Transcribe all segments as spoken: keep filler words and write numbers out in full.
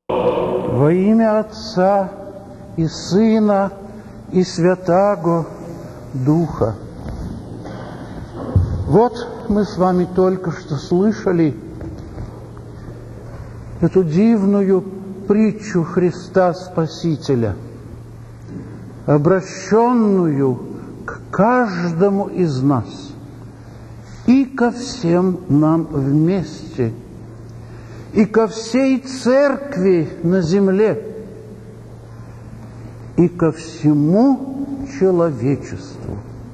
Во имя Отца и Сына и Святаго Духа. Вот мы с вами только что слышали эту дивную притчу Христа Спасителя, обращенную к каждому из нас и ко всем нам вместе, и ко всей церкви на земле, и ко всему человечеству.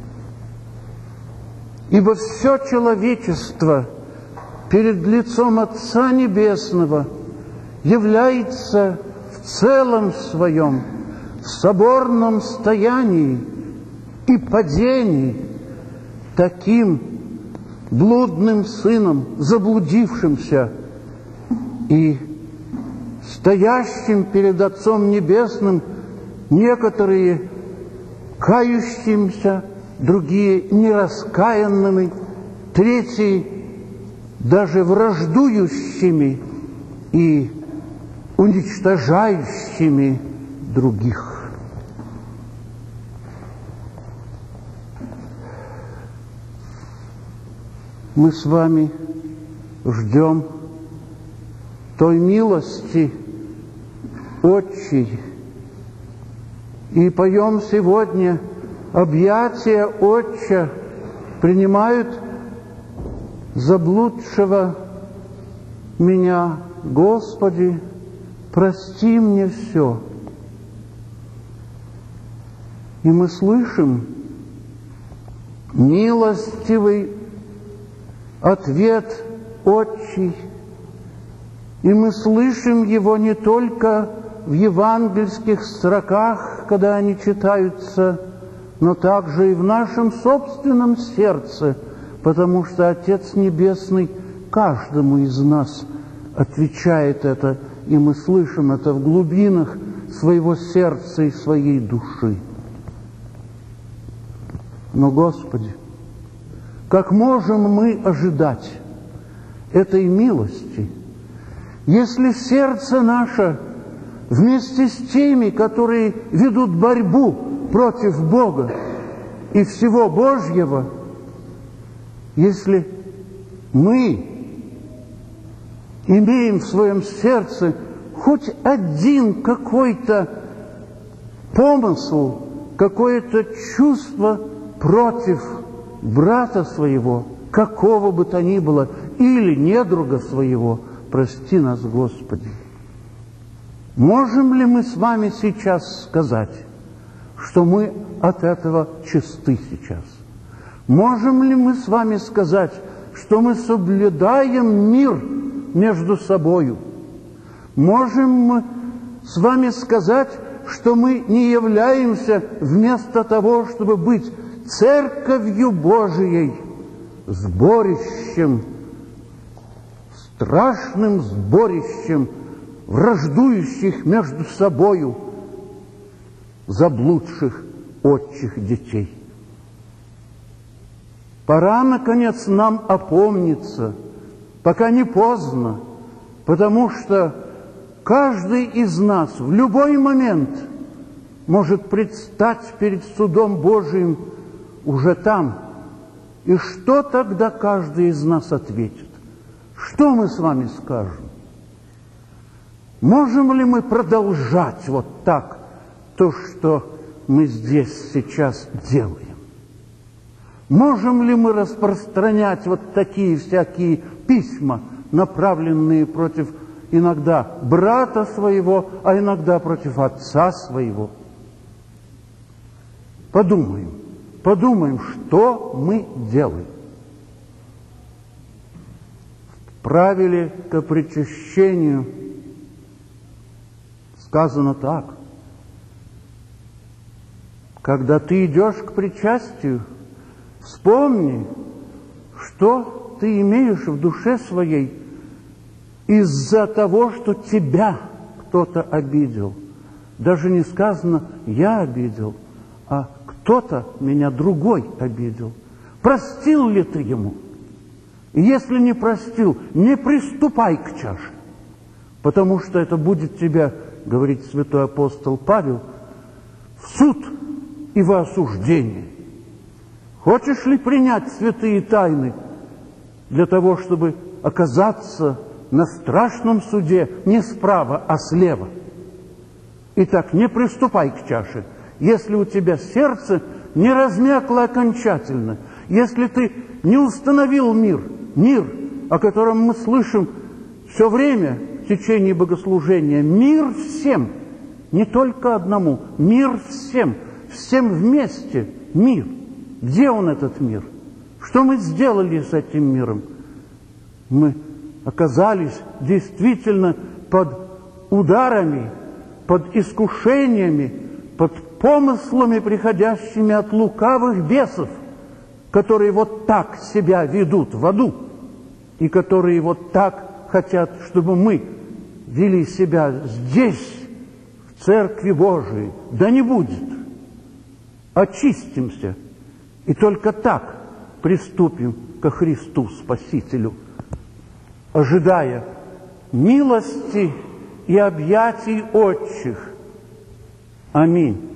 Ибо все человечество перед лицом Отца Небесного является в целом своем в соборном стоянии и падении таким блудным сыном, заблудившимся и стоящим перед Отцом Небесным, некоторые кающимся, другие нераскаянными, третьи даже враждующими и уничтожающими других. Мы с вами ждем той милости Отчей и поем сегодня: объятия Отча принимают заблудшего меня. Господи, прости мне все. И мы слышим милостивый ответ Отчий, и мы слышим его не только в евангельских строках, когда они читаются, но также и в нашем собственном сердце, потому что Отец Небесный каждому из нас отвечает это, и мы слышим это в глубинах своего сердца и своей души. Но, Господи, как можем мы ожидать этой милости, если сердце наше вместе с теми, которые ведут борьбу против Бога и всего Божьего, если мы имеем в своем сердце хоть один какой-то помысл, какое-то чувство против брата своего, какого бы то ни было, или недруга своего, прости нас, Господи. Можем ли мы с вами сейчас сказать, что мы от этого чисты сейчас? Можем ли мы с вами сказать, что мы соблюдаем мир между собою? Можем мы с вами сказать, что мы не являемся вместо того, чтобы быть Церковью Божией, сборищем, страшным сборищем враждующих между собою заблудших отчих детей? Пора, наконец, нам опомниться, пока не поздно, потому что каждый из нас в любой момент может предстать перед судом Божиим уже там. И что тогда каждый из нас ответит? Что мы с вами скажем? Можем ли мы продолжать вот так то, что мы здесь сейчас делаем? Можем ли мы распространять вот такие всякие письма, направленные против иногда брата своего, а иногда против отца своего? Подумаем, подумаем, что мы делаем. В правиле к причащению сказано так: когда ты идешь к причастию, вспомни, что ты имеешь в душе своей из-за того, что тебя кто-то обидел. Даже не сказано «я обидел», а кто-то меня другой обидел. Простил ли ты ему? И если не простил, не приступай к чаше. потому что это будет тебя, говорит святой апостол Павел, в суд и во осуждение. Хочешь ли принять святые тайны для того, чтобы оказаться на страшном суде не справа, а слева? Итак, не приступай к чаше, если у тебя сердце не размякло окончательно, если ты не установил мир, мир, о котором мы слышим все время в течение богослужения, мир всем, не только одному, мир всем, всем вместе мир. Где он, этот мир? Что мы сделали с этим миром? Мы оказались действительно под ударами, под искушениями, под помыслами, приходящими от лукавых бесов, которые вот так себя ведут в аду, и которые вот так хотят, чтобы мы вели себя здесь, в Церкви Божией. Да не будет. Очистимся, и только так приступим ко Христу Спасителю, ожидая милости и объятий отчих. Аминь.